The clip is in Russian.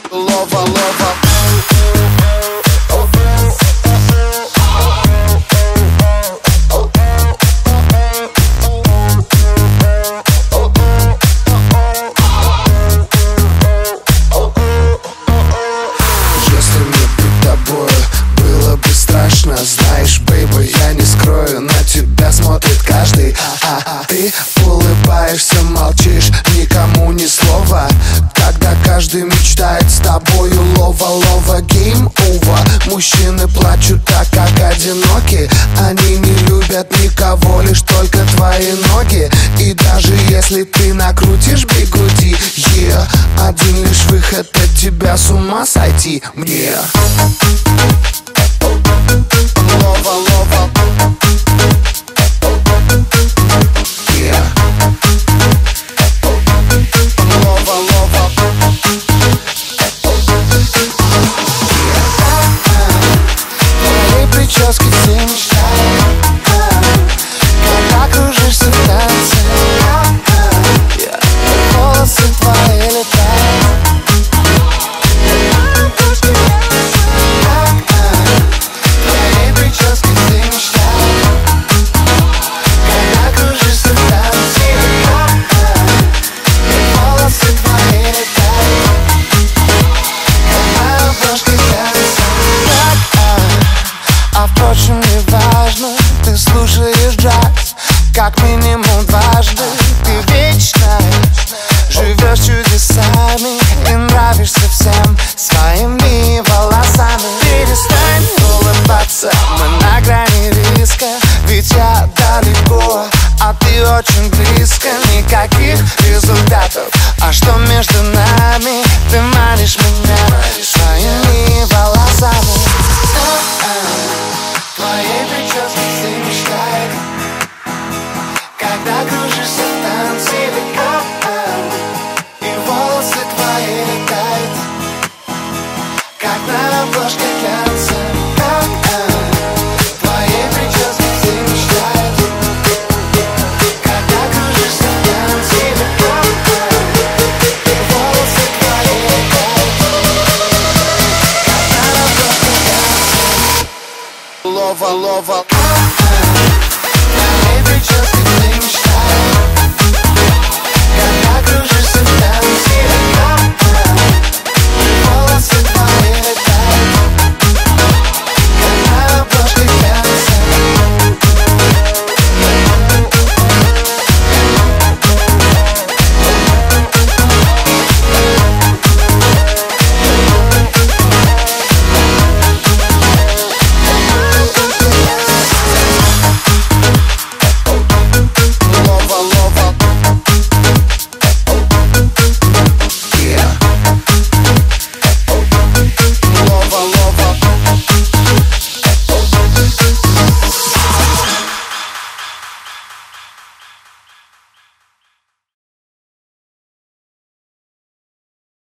Лова, лова. Если мне быть тобой было бы страшно, знаешь, бейби, я не скрою, на тебя смотрит каждый. Ты улыбаешься, молчишь, никому ни слова, когда каждый мечтает с тобою. Лова, лова, game over. Мужчины плачут так, как одиноки. Они не любят никого, лишь только твои ноги. И даже если ты накрутишь бигуди, один лишь выход от тебя с ума сойти мне. Лова, лова. Лова, лова. Твоей прически все мечтают, когда кружишься в танце. Волосы твои летают. Твоей прически все мечтают, когда кружишься в танце. Волосы твои летают, как на обложке танца. А впрочем, не важно, ты слушаешь джаз как минимум дважды. Ты вечно живешь чудесами и нравишься всем своими волосами. Перестань улыбаться, мы на грани риска, ведь я далеко, а ты очень близко. Никаких результатов, а что между нами? Ты манишь меня своими волосами. Твоей прически все мечтают, когда кружишься в танце. И волосы твои летают, как на обложке глянца. Твоей прически все мечтают, когда кружишься в танце. И волосы твои летают, как на обложке глянца. Лова, лова.